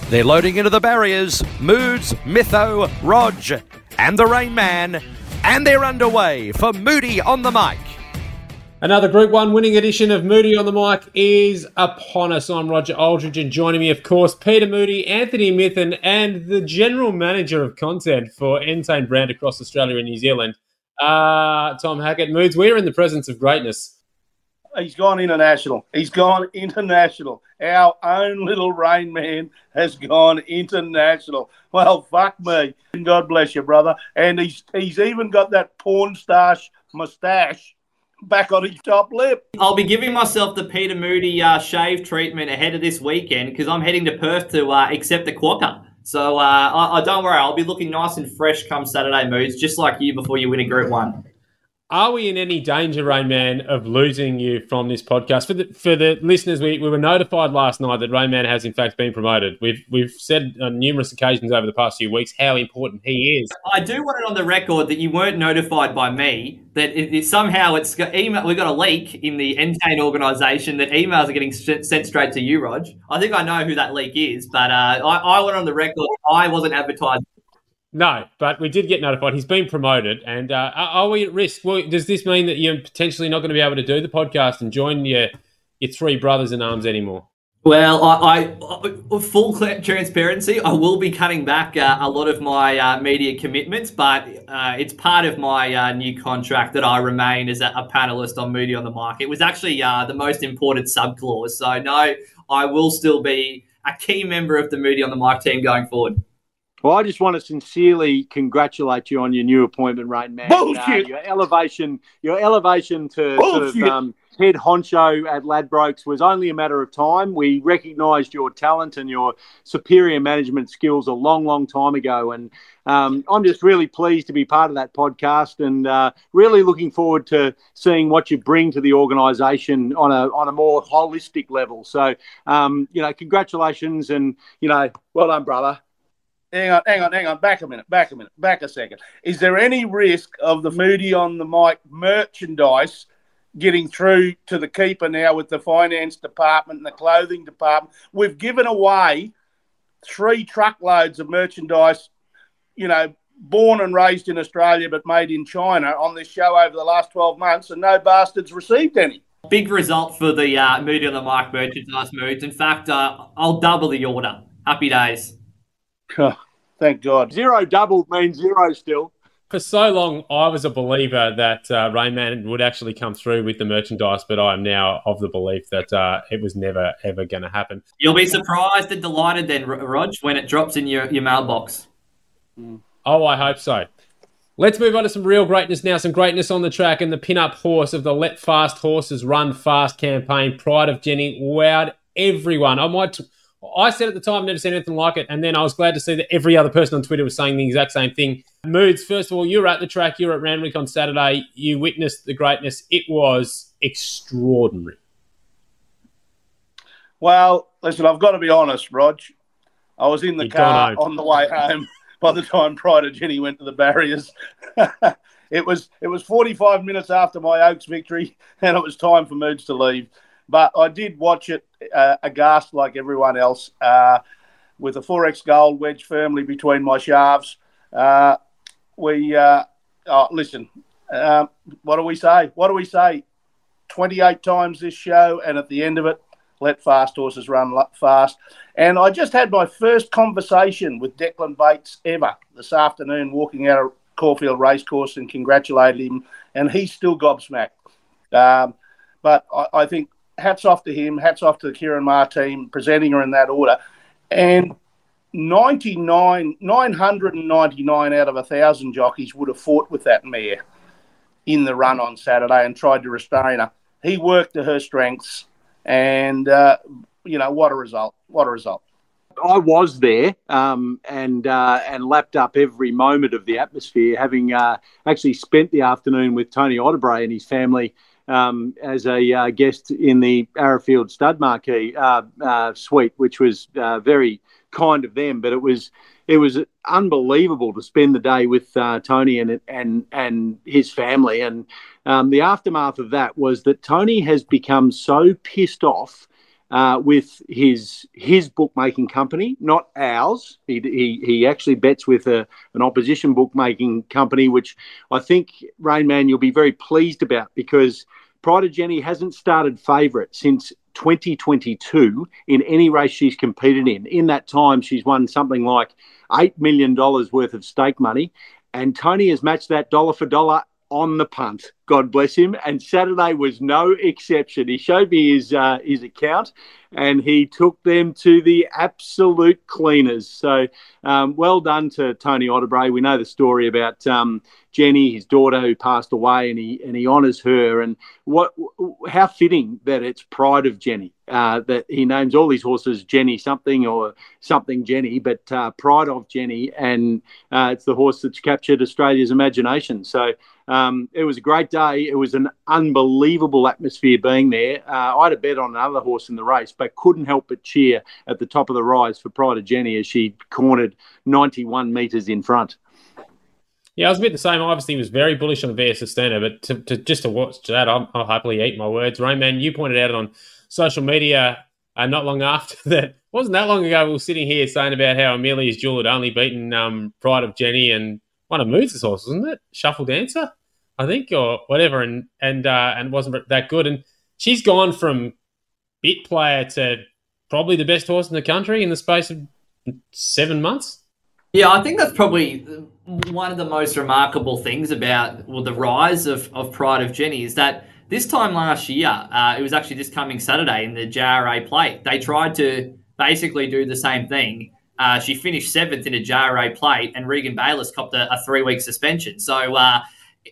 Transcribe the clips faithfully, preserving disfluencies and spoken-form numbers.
They're loading into the barriers. Moods, Mytho, Rog, and the Rain Man. And they're underway for Moody on the Mic. Another Group one winning edition of Moody on the Mic is upon us. I'm Roger Aldridge, and joining me, of course, Peter Moody, Anthony Mithen, and the General Manager of Content for Entain Brand across Australia and New Zealand, uh, Tom Hackett. Moods, we're in the presence of greatness. He's gone international. He's gone international. Our own little Rain Man has gone international. Well, fuck me. God bless you, brother. And he's he's even got that porn stash moustache back on his top lip. I'll be giving myself the Peter Moody uh, shave treatment ahead of this weekend because I'm heading to Perth to uh, accept the quokka. So uh, I, I don't worry, I'll be looking nice and fresh come Saturday, Moods, just like you before you win a Group one. Are we in any danger, Rain Man, of losing you from this podcast? For the for the listeners, we, we were notified last night that Rain Man has in fact been promoted. We've we've said on numerous occasions over the past few weeks how important he is. I do want it on the record that you weren't notified by me. That it, it, somehow it's got email. We got a leak in the Entain organisation that emails are getting sh- sent straight to you, Rog. I think I know who that leak is, but uh, I, I went on the record. I wasn't advertised. No, but we did get notified. He's been promoted, and uh, are, are we at risk? Well, does this mean that you're potentially not going to be able to do the podcast and join your your three brothers in arms anymore? Well, I, I full transparency, I will be cutting back uh, a lot of my uh, media commitments, but uh, it's part of my uh, new contract that I remain as a, a panelist on Moody on the Mic. It was actually uh, the most important subclause, so no, I will still be a key member of the Moody on the Mic team going forward. Well, I just want to sincerely congratulate you on your new appointment, Rain Man. Bullshit. Uh, your elevation, your elevation to Bullshit. sort of um, head honcho at Ladbrokes was only a matter of time. We recognised your talent and your superior management skills a long, long time ago, and um, I'm just really pleased to be part of that podcast, and uh, really looking forward to seeing what you bring to the organisation on a on a more holistic level. So, um, you know, congratulations, and you know, well done, brother. Hang on, hang on, hang on. Back a minute, back a minute, back a second. Is there any risk of the Moody on the Mic merchandise getting through to the keeper now with the finance department and the clothing department? We've given away three truckloads of merchandise, you know, born and raised in Australia but made in China on this show over the last twelve months, and no bastards received any. Big result for the uh, Moody on the Mic merchandise, Moods. In fact, uh, I'll double the order. Happy days. Oh, thank God. Zero double means zero still. For so long, I was a believer that uh, Rain Man would actually come through with the merchandise, but I am now of the belief that uh, it was never, ever going to happen. You'll be surprised and delighted then, Rog, when it drops in your, your mailbox. Oh, I hope so. Let's move on to some real greatness now, some greatness on the track, and the pin-up horse of the Let Fast Horses Run Fast campaign, Pride of Jenny, wowed everyone. I might... T- I said at the time, I've never seen anything like it, and then I was glad to see that every other person on Twitter was saying the exact same thing. Moods, first of all, you were at the track, you were at Randwick on Saturday, you witnessed the greatness. It was extraordinary. Well, listen, I've got to be honest, Rog. I was in the You'd car on the way home by the time Pride of Jenny went to the barriers. it was it was forty-five minutes after my Oaks victory, and it was time for Moods to leave. But I did watch it uh, aghast like everyone else, uh, with a four X gold wedged firmly between my shafts. Uh, we, uh, oh, listen, uh, what do we say? What do we say? twenty-eight times this show, and at the end of it, let fast horses run fast. And I just had my first conversation with Declan Bates ever this afternoon, walking out of Caulfield Racecourse, and congratulated him, and he's still gobsmacked. Um, but I, I think hats off to him, hats off to the Kieran Maher team, presenting her in that order. And ninety-nine, nine hundred ninety-nine out of one thousand jockeys would have fought with that mare in the run on Saturday and tried to restrain her. He worked to her strengths, and, uh, you know, what a result. What a result. I was there um, and uh, and lapped up every moment of the atmosphere, having uh, actually spent the afternoon with Tony Otterbury and his family um, as a uh, guest in the Arrowfield Stud Marquee uh, uh, suite, which was uh, very kind of them. But it was it was unbelievable to spend the day with uh, Tony and and and his family. And um, the aftermath of that was that Tony has become so pissed off uh, with his his bookmaking company, not ours. He he, he actually bets with a, an opposition bookmaking company, which I think, Rainman, you'll be very pleased about, because Pride of Jenny hasn't started favourite since twenty twenty-two in any race she's competed in. In that time, she's won something like eight million dollars worth of stake money, and Tony has matched that dollar for dollar on the punt. God bless him. And Saturday was no exception. He showed me his uh, his account, and he took them to the absolute cleaners. So um, well done to Tony Otterbray. We know the story about um, Jenny, his daughter, who passed away, and he and he honours her. And what how fitting that it's Pride of Jenny, uh, that he names all these horses Jenny something or something Jenny, but uh, Pride of Jenny, and uh, it's the horse that's captured Australia's imagination. So um, it was a great day. It was an unbelievable atmosphere being there. Uh, I had a bet on another horse in the race, but couldn't help but cheer at the top of the rise for Pride of Jenny as she cornered ninety-one metres in front. Yeah, I was a bit the same. I obviously was very bullish on Via Sustainer, but to, to, just to watch that, I'll, I'll happily eat my words. Rainman, you pointed out on social media uh, not long after that. It wasn't that long ago we were sitting here saying about how Amelia's Jewel had only beaten um, Pride of Jenny and one of Moods' horses, wasn't it? Shuffle Dancer, I think, or whatever, and and uh, and wasn't that good. And she's gone from bit player to probably the best horse in the country in the space of seven months. Yeah, I think that's probably one of the most remarkable things about well, the rise of, of Pride of Jenny is that this time last year, uh, it was actually this coming Saturday in the J R A Plate, they tried to basically do the same thing. Uh, she finished seventh in a J R A Plate, and Regan Bayliss copped a, a three-week suspension. So, uh,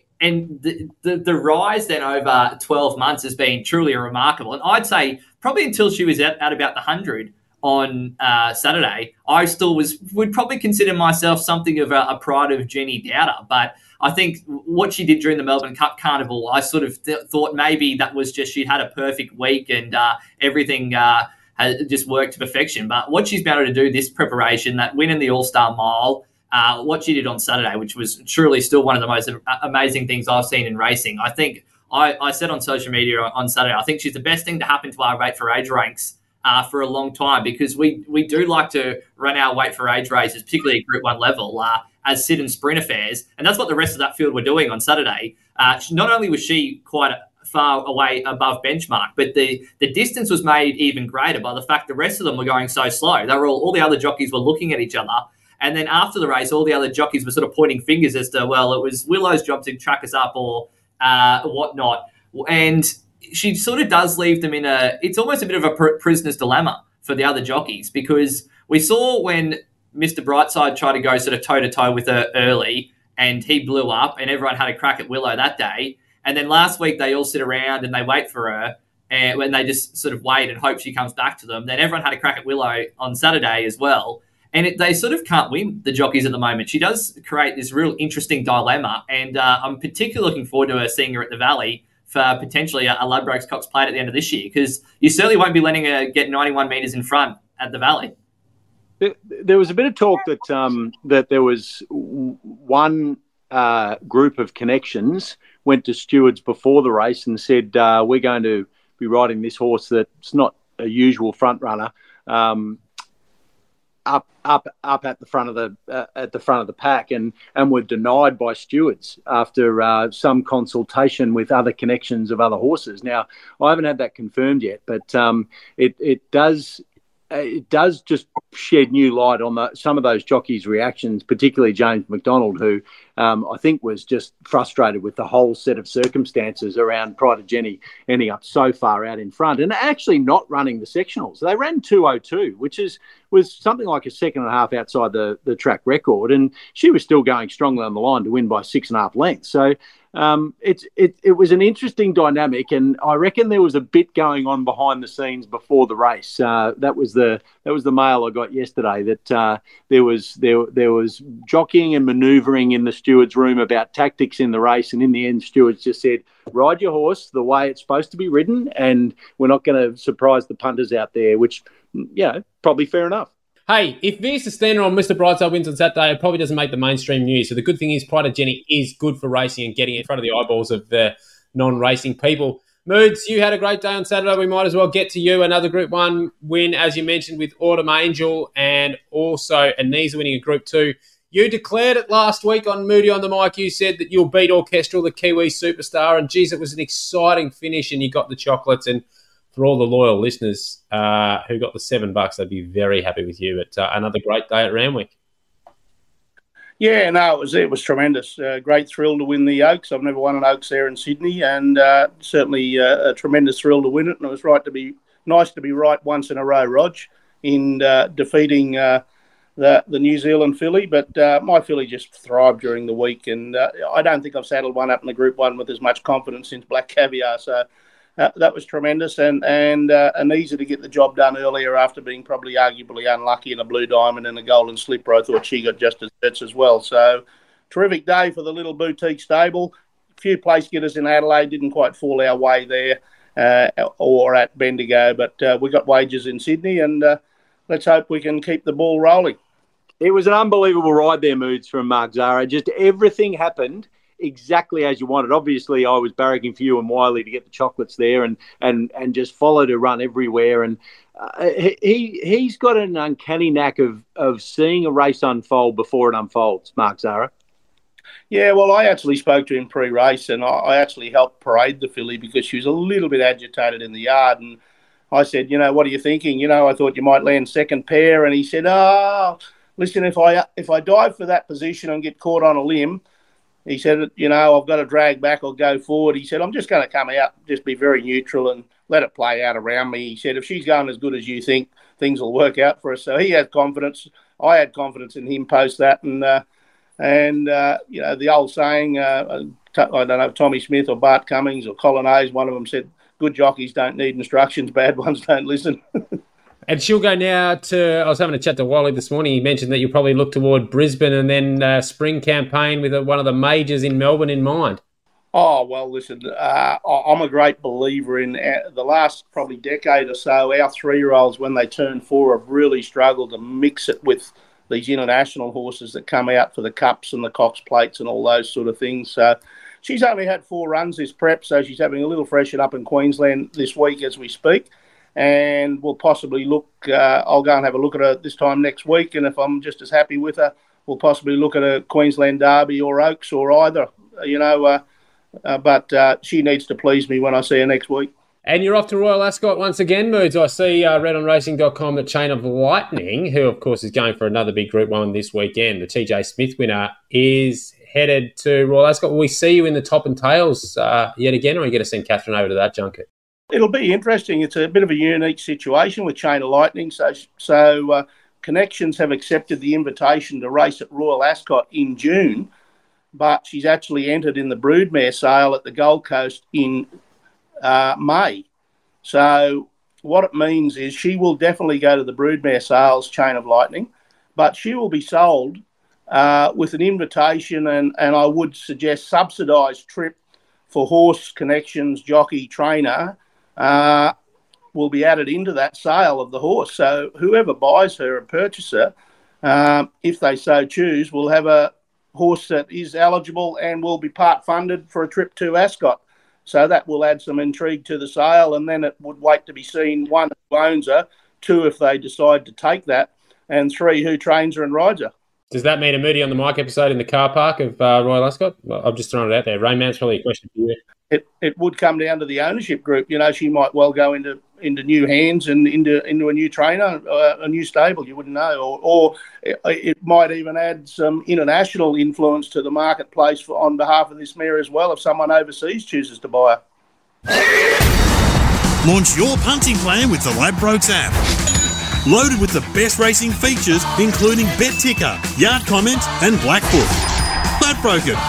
and the, the the rise then over twelve months has been truly remarkable. And I'd say probably until she was at, at about the one hundred on uh, Saturday, I still was would probably consider myself something of a, a Pride of Jenny doubter. But I think what she did during the Melbourne Cup Carnival, I sort of th- thought maybe that was just she'd had a perfect week and uh, everything uh, has just worked to perfection. But what she's been able to do this preparation, that win in the All-Star Mile, uh, what she did on Saturday, which was truly still one of the most amazing things I've seen in racing. I think I, I said on social media on Saturday, I think she's the best thing to happen to our Weight for Age ranks Uh, for a long time, because we we do like to run our weight for age races, particularly at Group One level, uh, as sit and sprint affairs, and that's what the rest of that field were doing on Saturday. Uh, not only was she quite far away above benchmark, but the the distance was made even greater by the fact the rest of them were going so slow. They were all all the other jockeys were looking at each other, and then after the race, all the other jockeys were sort of pointing fingers as to, well, it was Willow's job to track us up or uh, whatnot, and she sort of does leave them in a, it's almost a bit of a pr- prisoner's dilemma for the other jockeys, because we saw when Mister Brightside tried to go sort of toe-to-toe with her early and he blew up and everyone had a crack at Willow that day. And then last week they all sit around and they wait for her, and when they just sort of wait and hope she comes back to them. Then everyone had a crack at Willow on Saturday as well. And it, they sort of can't win, the jockeys at the moment. She does create this real interesting dilemma, and uh, I'm particularly looking forward to her seeing her at the Valley for potentially a, a Ladbrokes Cox Plate at the end of this year, because you certainly won't be letting her get ninety-one metres in front at the Valley. There, there was a bit of talk that um, that there was one uh, group of connections went to stewards before the race and said, uh, we're going to be riding this horse that's not a usual front runner, um, up up up at the front of the uh, at the front of the pack, and and were denied by stewards after uh, some consultation with other connections of other horses. Now, I haven't had that confirmed yet, but um, it it does it does just shed new light on the, some of those jockeys' reactions, particularly James McDonald, who um, I think was just frustrated with the whole set of circumstances around Pride of Jenny ending up so far out in front and actually not running the sectionals. They ran two oh two, which is was something like a second and a half outside the, the track record, and she was still going strongly on the line to win by six and a half lengths. So um, it, it, it was an interesting dynamic, and I reckon there was a bit going on behind the scenes before the race. Uh, that was the that was the mail I got yesterday, that uh, there was there there was jockeying and manoeuvring in the stewards' room about tactics in the race, and in the end, stewards just said, ride your horse the way it's supposed to be ridden, and we're not going to surprise the punters out there, which, you know, probably fair enough. Hey, if Via Sustainer on Mister Brightside wins on Saturday, it probably doesn't make the mainstream news. So the good thing is Pride of Jenny is good for racing and getting in front of the eyeballs of the non-racing people. Moods, you had a great day on Saturday. We might as well get to you. Another Group one win, as you mentioned, with Autumn Angel and also Anisa winning a Group two. You declared it last week on Moody on the Mic. You said that you'll beat Orchestral, the Kiwi superstar. And, geez, it was an exciting finish and you got the chocolates. And for all the loyal listeners uh, who got the seven bucks, they'd be very happy with you. But uh, another great day at Randwick. Yeah, no, it was it was tremendous. Uh, great thrill to win the Oaks. I've never won an Oaks there in Sydney, and uh, certainly uh, a tremendous thrill to win it. And it was right to be nice to be right once in a row, Rog, in uh, defeating uh, the the New Zealand filly. But uh, my filly just thrived during the week, and uh, I don't think I've saddled one up in the Group One with as much confidence since Black Caviar. So. Uh, that was tremendous, and and uh, Anisa to get the job done earlier after being probably arguably unlucky in a Blue Diamond and a Golden Slipper. I thought she got just as bets as well. So, terrific day for the little boutique stable. A few place getters in Adelaide didn't quite fall our way there uh, or at Bendigo, but uh, we got wages in Sydney, and uh, let's hope we can keep the ball rolling. It was an unbelievable ride there, Moods, from Mark Zahra. Just everything happened exactly as you wanted. Obviously, I was barracking for you and Wiley to get the chocolates there, and and and just followed her run everywhere. And uh, he he's got an uncanny knack of of seeing a race unfold before it unfolds. Mark Zahra. Yeah, well, I actually spoke to him pre-race, and I, I actually helped parade the filly because she was a little bit agitated in the yard. And I said, you know, what are you thinking? You know, I thought you might land second pair. And he said, oh, listen, if I if I dive for that position and get caught on a limb. He said, you know, I've got to drag back or go forward. He said, I'm just going to come out, just be very neutral and let it play out around me. He said, if she's going as good as you think, things will work out for us. So he had confidence. I had confidence in him post that. And, uh, and uh, you know, the old saying, uh, I don't know, Tommy Smith or Bart Cummings or Colin Hayes, one of them said, good jockeys don't need instructions, bad ones don't listen. And she'll go now to, I was having a chat to Wally this morning. He mentioned that you'll probably look toward Brisbane and then uh, spring campaign with a, one of the majors in Melbourne in mind. Oh, well, listen, uh, I'm a great believer in uh, the last probably decade or so, our three-year-olds, when they turn four, have really struggled to mix it with these international horses that come out for the Cups and the Cox Plates and all those sort of things. So she's only had four runs this prep, so she's having a little freshen up in Queensland this week as we speak. And we'll possibly look, uh, I'll go and have a look at her this time next week. And if I'm just as happy with her, we'll possibly look at a Queensland Derby or Oaks or either, you know. Uh, uh, but uh, she needs to please me when I see her next week. And you're off to Royal Ascot once again, Moods. I see uh, read on racing dot com that Chain of Lightning, who, of course, is going for another big Group one this weekend, the T J Smith winner, is headed to Royal Ascot. Will we see you in the top and tails uh, yet again, or are you going to send Catherine over to that junket? It'll be interesting. It's a bit of a unique situation with Chain of Lightning. So, so uh, Connections have accepted the invitation to race at Royal Ascot in June, but she's actually entered in the broodmare sale at the Gold Coast in uh, May. So what it means is she will definitely go to the broodmare sales, Chain of Lightning, but she will be sold uh, with an invitation and, and I would suggest subsidised trip for horse, connections, jockey, trainer, Uh, will be added into that sale of the horse. So whoever buys her and purchaser, um, if they so choose, will have a horse that is eligible and will be part funded for a trip to Ascot. So that will add some intrigue to the sale, and then it would wait to be seen, one, who owns her, two, if they decide to take that, and three, who trains her and rides her. Does that mean a Moody on the Mic episode in the car park of uh, Royal Ascot? Well, I've just thrown it out there. Rainman's probably a question for you. It it would come down to the ownership group. You know, she might well go into, into new hands and into into a new trainer, uh, a new stable. You wouldn't know, or or it, it might even add some international influence to the marketplace for, on behalf of this mare as well. If someone overseas chooses to buy her. Launch your punting plan with the Ladbrokes app. Loaded with the best racing features, including Bet Ticker, Yard Comment, and Blackfoot. Ladbroke it.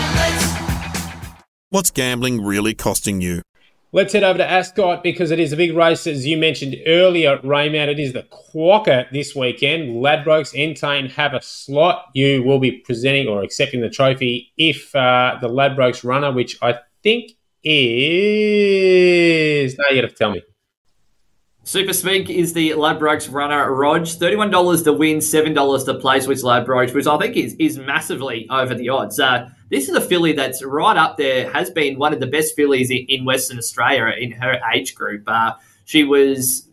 What's gambling really costing you? Let's head over to Ascot because it is a big race, as you mentioned earlier, Rayman. It is the Quokka this weekend. Ladbrokes Entain have a slot. You will be presenting or accepting the trophy if uh, the Ladbrokes runner, which I think is... No, you got to tell me. Super Smink is the Ladbrokes runner, Rog. thirty-one dollars to win, seven dollars to place with Ladbrokes, which I think is is massively over the odds. Uh, this is a filly that's right up there, has been one of the best fillies in, in Western Australia in her age group. Uh, she was,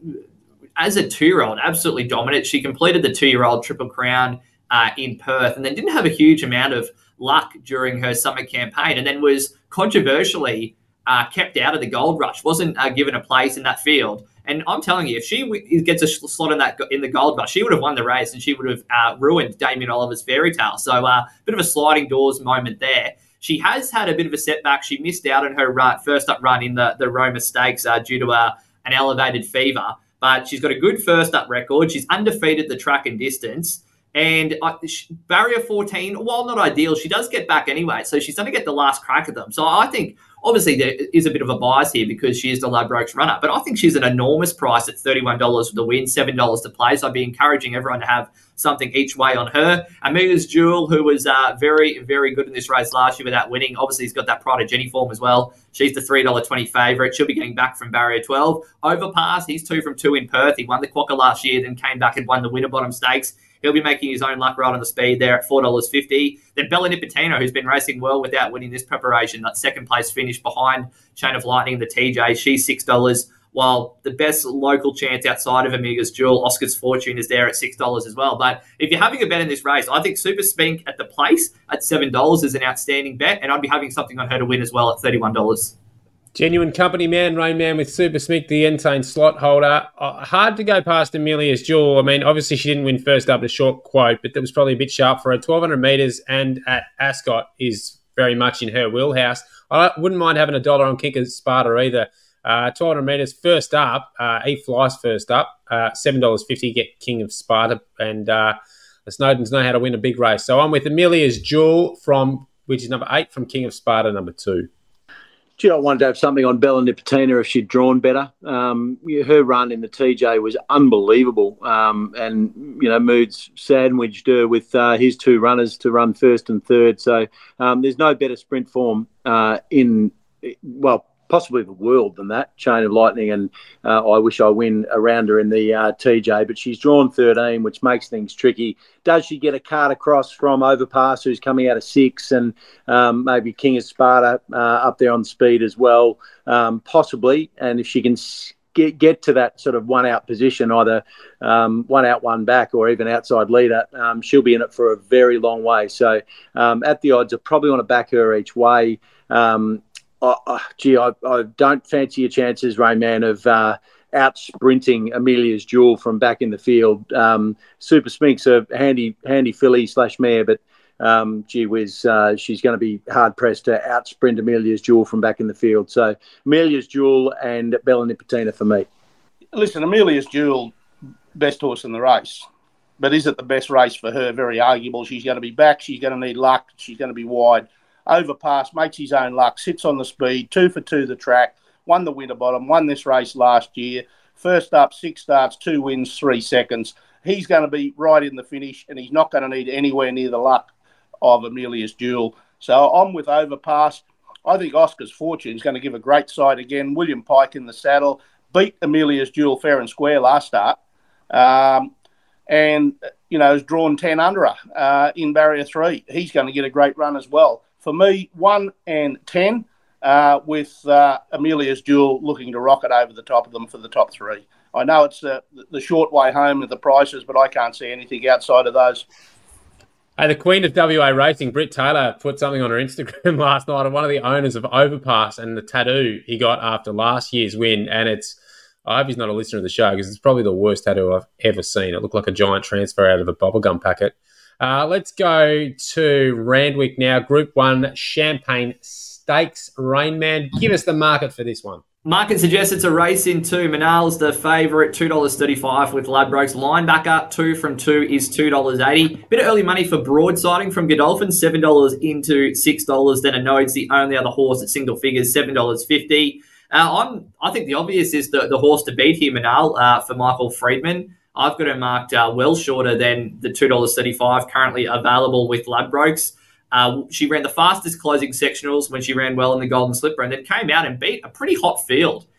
as a two-year-old, absolutely dominant. She completed the two-year-old Triple Crown uh, in Perth and then didn't have a huge amount of luck during her summer campaign and then was controversially uh, kept out of the Gold Rush, wasn't uh, given a place in that field. And I'm telling you, if she w- gets a slot in that in the Gold Rush, she would have won the race and she would have uh, ruined Damien Oliver's fairy tale. So a uh, bit of a sliding doors moment there. She has had a bit of a setback. She missed out on her run, first up run in the, the Roma Stakes uh, due to uh, an elevated fever. But she's got a good first up record. She's undefeated the track and distance. And uh, she, barrier fourteen, while not ideal, she does get back anyway. So she's going to get the last crack at them. So I think, obviously, there is a bit of a bias here because she is the Ladbrokes runner. But I think she's an enormous price at thirty-one dollars for the win, seven dollars to play. So I'd be encouraging everyone to have something each way on her. Amelia's Jewel, who was uh, very, very good in this race last year without winning. Obviously, he's got that Pride of Jenny form as well. She's the three dollars twenty favourite. She'll be getting back from barrier twelve. Overpass, he's two from two in Perth. He won the Quokka last year, then came back and won the Winterbottom Stakes. He'll be making his own luck right on the speed there at four dollars fifty. Then Bella Nipotina, who's been racing well without winning this preparation, that second place finish behind Chain of Lightning, the T J. She's six dollars, while the best local chance outside of Amelia's Jewel, Oscar's Fortune, is there at six dollars as well. But if you're having a bet in this race, I think Super Spink at the place at seven dollars is an outstanding bet, and I'd be having something on her to win as well at thirty-one dollars. Genuine company man, Rain Man with Super Smink, the Entain slot holder. Uh, hard to go past Amelia's Jewel. I mean, obviously she didn't win first up at a short quote, but that was probably a bit sharp for her. twelve hundred metres and at Ascot is very much in her wheelhouse. I wouldn't mind having a dollar on Kicker Sparta either. Uh, twelve hundred metres first up, uh, he flies first up, uh, seven dollars fifty, get King of Sparta, and uh, the Snowdens know how to win a big race. So I'm with Amelia's Jewel, from which is number eight, from King of Sparta, number two. Gee, I wanted to have something on Bella Nipotina if she'd drawn better. Um, her run in the T J was unbelievable. Um, and, you know, Moods sandwiched her with uh, his two runners to run first and third. So um, there's no better sprint form uh, in, well, possibly the world than that, Chain of Lightning, and uh, I wish I win around her in the uh, T J, but she's drawn thirteen, which makes things tricky. Does she get a card across from Overpass, who's coming out of six, and um, maybe King of Sparta uh, up there on speed as well? Um, possibly, and if she can get, get to that sort of one-out position, either um, one out, one back, or even outside leader, um, she'll be in it for a very long way. So um, at the odds, I probably want to back her each way. Um, Oh, oh, gee, I, I don't fancy your chances, Rain Man, of uh, out sprinting Amelia's Jewel from back in the field. Um, Super Spink's a handy, handy filly slash mare, but um, gee whiz, uh, she's going to be hard pressed to out sprint Amelia's Jewel from back in the field. So Amelia's Jewel and Bella Nipotina for me. Listen, Amelia's Jewel, best horse in the race, but is it the best race for her? Very arguable. She's going to be back. She's going to need luck. She's going to be wide. Overpass, makes his own luck, sits on the speed, two for two the track, won the Winterbottom, won this race last year. First up, six starts, two wins, three seconds. He's going to be right in the finish, and he's not going to need anywhere near the luck of Amelia's Jewel. So I'm with Overpass. I think Oscar's Fortune is going to give a great side again. William Pike in the saddle, beat Amelia's Jewel fair and square last start. Um, and, you know, has drawn ten under her uh, in barrier three. He's going to get a great run as well. For me, one and ten, uh, with uh, Amelia's Jewel looking to rocket over the top of them for the top three. I know it's uh, the short way home with the prices, but I can't see anything outside of those. Hey, the Queen of W A Racing, Britt Taylor, put something on her Instagram last night of one of the owners of Overpass and the tattoo he got after last year's win. And it's, I hope he's not a listener of the show because it's probably the worst tattoo I've ever seen. It looked like a giant transfer out of a bubblegum packet. Uh, let's go to Randwick now. Group one, Champagne Stakes. Rain Man, give us the market for this one. Market suggests it's a race in two. Manal's the favourite, two dollars thirty-five with Ladbrokes. Linebacker, two from two is two dollars eighty. Bit of early money for Broadsiding from Godolphin, seven dollars into six dollars. Then a Node's the only other horse at single figures, seven dollars fifty. Uh, I'm, I think the obvious is the, the horse to beat here, Manal, uh, for Michael Friedman. I've got it marked uh, well shorter than the two dollars thirty-five currently available with Ladbrokes. Uh, she ran the fastest closing sectionals when she ran well in the Golden Slipper and then came out and beat a pretty hot field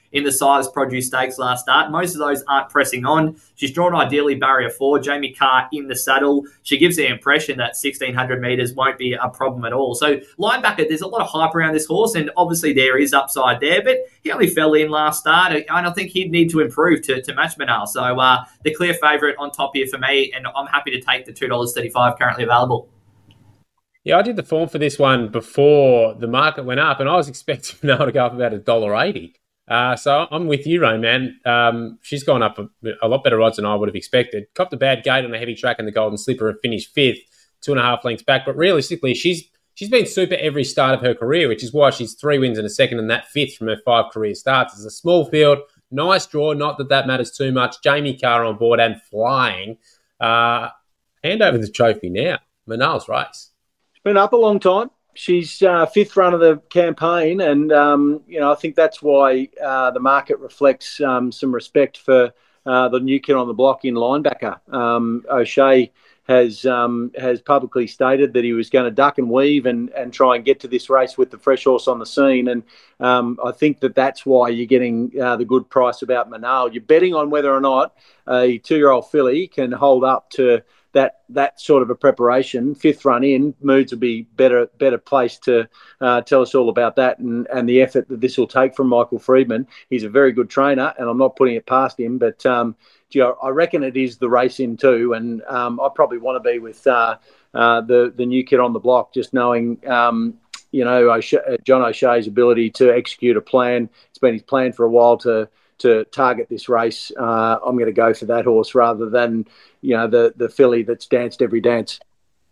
in the Size Produce Stakes last start. Most of those aren't pressing on. She's drawn ideally barrier four. Jamie Carr in the saddle. She gives the impression that sixteen hundred metres won't be a problem at all. So linebacker, there's a lot of hype around this horse, and obviously there is upside there, but he only fell in last start, and I think he'd need to improve to, to match Manal. So uh, the clear favourite on top here for me, and I'm happy to take the two dollars thirty-five currently available. Yeah, I did the form for this one before the market went up, and I was expecting Manal to go up about one dollar eighty. Uh, so I'm with you, Rain, man. Um, she's gone up a, a lot better odds than I would have expected. Copped a bad gate on a heavy track in the Golden Slipper and finished fifth, two and a half lengths back. But realistically, she's she's been super every start of her career, which is why she's three wins and a second and that fifth from her five career starts. It's a small field, nice draw, not that that matters too much. Jamie Carr on board and flying. Uh, hand over the trophy now. Manal's race. It's been up a long time. She's uh, fifth run of the campaign, and um, you know I think that's why uh, the market reflects um, some respect for uh, the new kid on the block in linebacker. Um, O'Shea has um, has publicly stated that he was going to duck and weave and, and try and get to this race with the fresh horse on the scene, and um, I think that that's why you're getting uh, the good price about Manal. You're betting on whether or not a two-year-old filly can hold up to that that sort of a preparation. Fifth run in, Moods will be better better placed to uh, tell us all about that and, and the effort that this will take from Michael Freedman. He's a very good trainer, and I'm not putting it past him, but um, gee, I reckon it is the race in too, and um, I probably want to be with uh, uh, the, the new kid on the block, just knowing, um, you know, O'Shea, John O'Shea's ability to execute a plan. It's been his plan for a while to to target this race. Uh, I'm going to go for that horse rather than, you know, the, the filly that's danced every dance.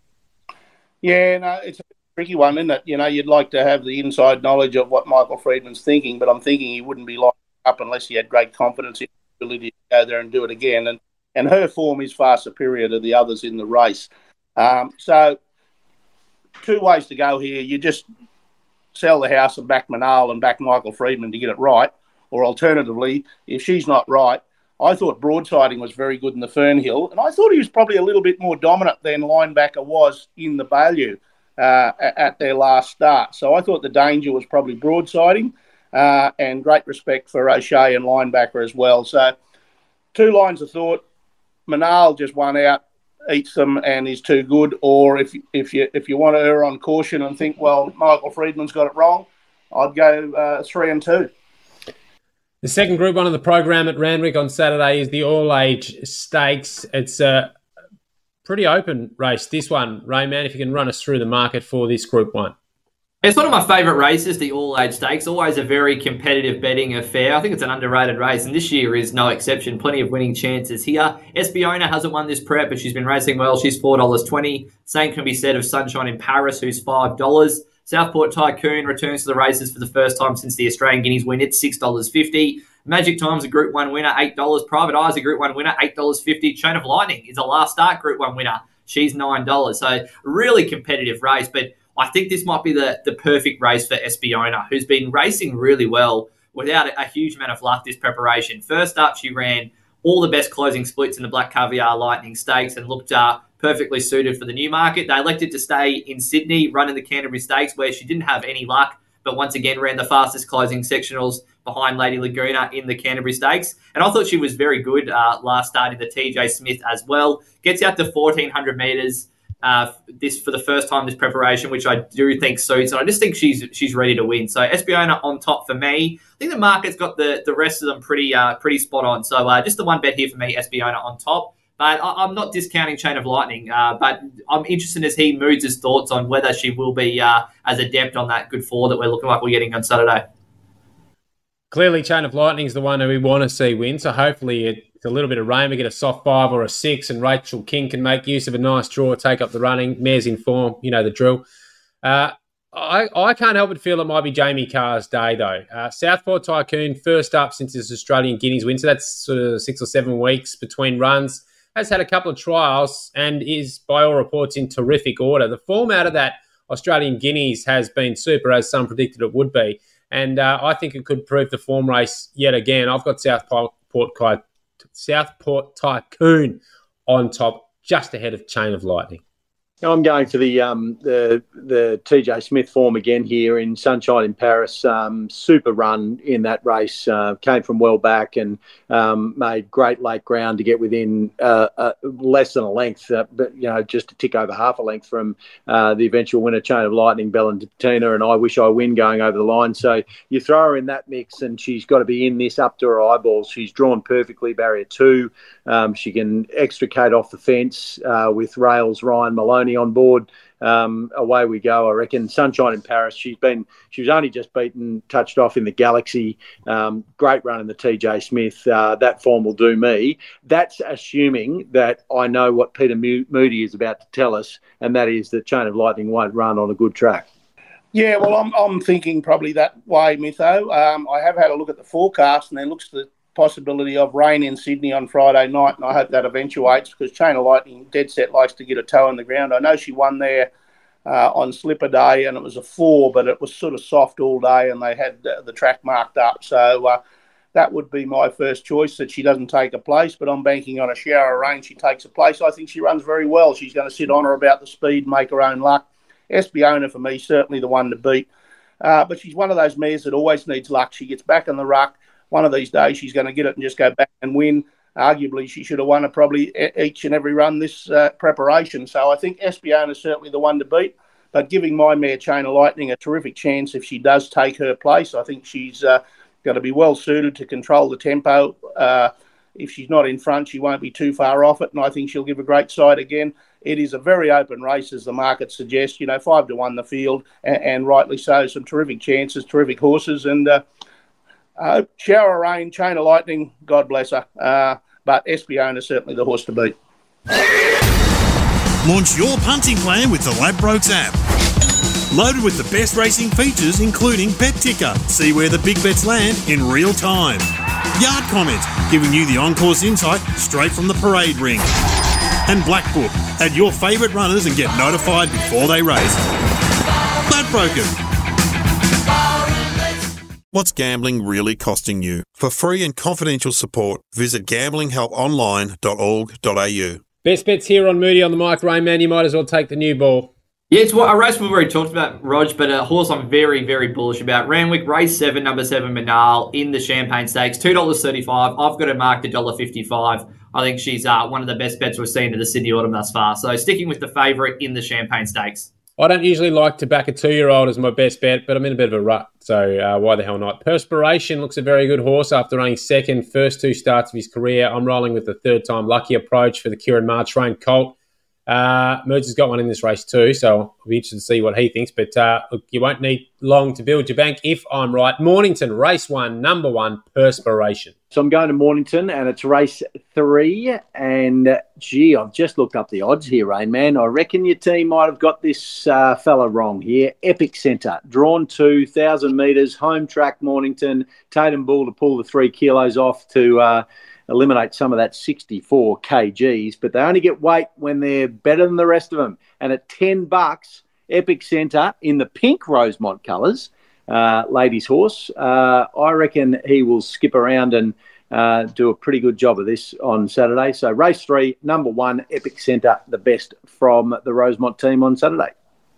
Yeah, no, it's a tricky one, isn't it? You know, you'd like to have the inside knowledge of what Michael Freedman's thinking, but I'm thinking he wouldn't be locked up unless he had great confidence in his ability to go there and do it again. And and her form is far superior to the others in the race. Um, so two ways to go here. You just sell the house and back Manal and back Michael Freedman to get it right. Or alternatively, if she's not right, I thought Broadsiding was very good in the Fernhill, and I thought he was probably a little bit more dominant than linebacker was in the Baillieu uh, at their last start. So I thought the danger was probably Broadsiding, uh, and great respect for O'Shea and linebacker as well. So two lines of thought. Manal just won out, eats them, and is too good. Or if if you if you want to err on caution and think, well, Michael Freedman's got it wrong, I'd go uh, three and two. The second Group One of the program at Randwick on Saturday is the All-Age Stakes. It's a pretty open race, this one. Rayman, if you can run us through the market for this Group One. It's one of my favourite races, the All-Age Stakes. Always a very competitive betting affair. I think it's an underrated race, and this year is no exception. Plenty of winning chances here. Espiona hasn't won this prep, but she's been racing well. She's four dollars twenty. Same can be said of Sunshine in Paris, who's five dollars. Southport Tycoon returns to the races for the first time since the Australian Guineas win. It's six dollars fifty. Magic Time's a Group one winner, eight dollars. Private Eye's a Group one winner, eight dollars fifty. Chain of Lightning is a last start Group one winner. She's nine dollars. So really competitive race, but I think this might be the, the perfect race for Espiona, who's been racing really well without a, a huge amount of luck this preparation. First up, she ran all the best closing splits in the Black Caviar Lightning Stakes and looked uh, perfectly suited for the Newmarket. They elected to stay in Sydney, running the Canterbury Stakes, where she didn't have any luck, but once again ran the fastest closing sectionals behind Lady Laguna in the Canterbury Stakes. And I thought she was very good uh, last start in the T J Smith as well. Gets out to fourteen hundred metres uh, this for the first time this preparation, which I do think suits. And I just think she's she's ready to win. So Espiona on top for me. I think the market's got the, the rest of them pretty uh, pretty spot on. So uh, just the one bet here for me, Espiona on top. But I, I'm not discounting Chain of Lightning, uh, but I'm interested as he moods his thoughts on whether she will be uh, as adept on that good four that we're looking like we're getting on Saturday. Clearly, Chain of Lightning is the one that we want to see win, so hopefully it's a little bit of rain. We get a soft five or a six, and Rachel King can make use of a nice draw, take up the running. Mare's in form, you know the drill. Uh, I, I can't help but feel it might be Jamie Carr's day, though. Uh, Southport Tycoon, first up since his Australian Guineas win, so that's sort of six or seven weeks between runs. Has had a couple of trials and is, by all reports, in terrific order. The form out of that Australian Guineas has been super, as some predicted it would be. And uh, I think it could prove the form race yet again. I've got Southport, Southport Tycoon on top, just ahead of Chain of Lightning. I'm going for the um, the the T J Smith form again here in Sunshine in Paris. Um, super run in that race. Uh, came from well back and um, made great late ground to get within uh, uh, less than a length, uh, but you know just to tick over half a length from uh, the eventual winner, Chain of Lightning, Bellantina, and I Wish I Win going over the line. So you throw her in that mix, and she's got to be in this up to her eyeballs. She's drawn perfectly, barrier two. Um, she can extricate off the fence uh, with Rails, Ryan Maloney on board. Um, away we go. I reckon Sunshine in Paris. She's been, she was only just beaten, touched off in the Galaxy. Um, great run in the T J Smith. Uh, that form will do me. That's assuming that I know what Peter Moody is about to tell us, and that is that Chain of Lightning won't run on a good track. Yeah, well, I'm I'm thinking probably that way, Mytho. Um, I have had a look at the forecast, and there looks the possibility of rain in Sydney on Friday night, and I hope that eventuates because Chain of Lightning dead set likes to get a toe in the ground. I know she won there uh, on Slipper Day, and it was a four, but it was sort of soft all day, and they had uh, the track marked up. So uh, that would be my first choice, that she doesn't take a place, but I'm banking on a shower of rain. She takes a place. I think she runs very well. She's going to sit on her about the speed, make her own luck. Espiona, for me, certainly the one to beat. Uh, but she's one of those mares that always needs luck. She gets back in the ruck. One of these days, she's going to get it and just go back and win. Arguably, she should have won it probably each and every run this uh, preparation. So I think Espiona is certainly the one to beat. But giving my mare Chain of Lightning a terrific chance if she does take her place. I think she's uh, going to be well suited to control the tempo. Uh, if she's not in front, she won't be too far off it. And I think she'll give a great sight again. It is a very open race, as the market suggests. You know, five to one the field, and, and rightly so. Some terrific chances, terrific horses, and uh, uh, shower of rain, Chain of Lightning, God bless her. Uh, but Espiona is certainly the horse to beat. Launch your punting plan with the Ladbrokes app. Loaded with the best racing features, including Bet Ticker. See where the big bets land in real time. Yard Comment, giving you the on-course insight straight from the parade ring. And Black Book, add your favourite runners and get notified before they race. Ladbrokes. What's gambling really costing you? For free and confidential support, visit gambling help online dot org dot a u. Best bets here on Moody on the mic, Rain Man. You might as well take the new ball. Yeah, it's what a race we've already talked about, Rog, but a horse I'm very, very bullish about. Randwick, race seven, number seven, Manal, in the Champagne Stakes, two dollars thirty-five. I've got her marked one dollar fifty-five. I think she's uh, one of the best bets we've seen in the Sydney Autumn thus far. So sticking with the favourite in the Champagne Stakes. I don't usually like to back a two-year-old as my best bet, but I'm in a bit of a rut, so uh, why the hell not? Perspiration looks a very good horse after running second, first two starts of his career. I'm rolling with the third-time lucky approach for the Kieran March trained colt. Uh, Merge has got one in this race too, so I'll be interested to see what he thinks. But uh, look, you won't need long to build your bank if I'm right. Mornington, race one, number one, Perspiration. So I'm going to Mornington, and it's race three. And, gee, I've just looked up the odds here, Rain Man. I reckon your team might have got this uh, fella wrong here. Epic Centre, drawn two, one thousand metres, home track, Mornington. Tatum Bull to pull the three kilos off to uh, eliminate some of that sixty-four kilograms. But they only get weight when they're better than the rest of them. And at ten bucks, Epic Centre in the pink Rosemont colours, Uh, ladies' horse. Uh, I reckon he will skip around and uh, do a pretty good job of this on Saturday. So race three, number one, Epic Centre, the best from the Rosemont team on Saturday.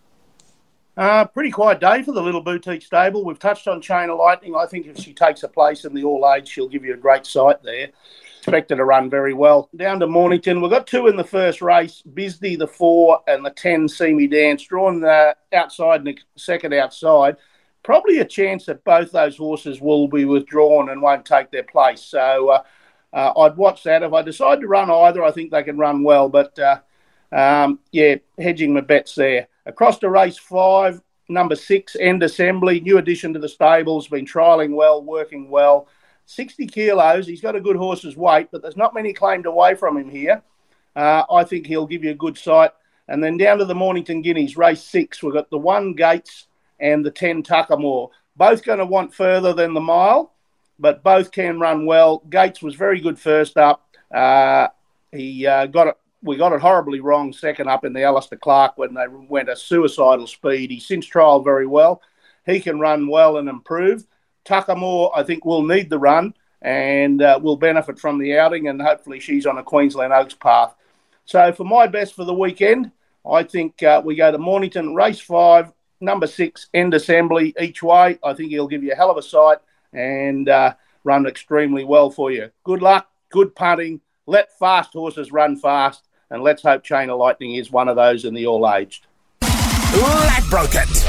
Uh, pretty quiet day for the little boutique stable. We've touched on Chain of Lightning. I think if she takes a place in the all-age, she'll give you a great sight there. Expect her to run very well. Down to Mornington. We've got two in the first race, Bisney the four and the ten, See Me Dance, drawn uh, outside and the second outside. Probably a chance that both those horses will be withdrawn and won't take their place. So uh, uh, I'd watch that. If I decide to run either, I think they can run well. But, uh, um, yeah, hedging my bets there. Across to race five, number six, End Assembly, new addition to the stables, been trialling well, working well. sixty kilos. He's got a good horse's weight, but there's not many claimed away from him here. Uh, I think he'll give you a good sight. And then down to the Mornington Guineas, race six, we've got the one Gates and the ten Tuckamore. Both going to want further than the mile, but both can run well. Gates was very good first up. Uh, he uh, got it. We got it horribly wrong second up in the Alistair Clark when they went a suicidal speed. He's since trialled very well. He can run well and improve. Tuckamore, I think, will need the run and uh, will benefit from the outing, and hopefully she's on a Queensland Oaks path. So for my best for the weekend, I think uh, we go to Mornington, race five, number six, End Assembly each way. I think he'll give you a hell of a sight and uh, run extremely well for you. Good luck, good punting. Let fast horses run fast, and let's hope Chain of Lightning is one of those in the all-aged. Ladbroke it.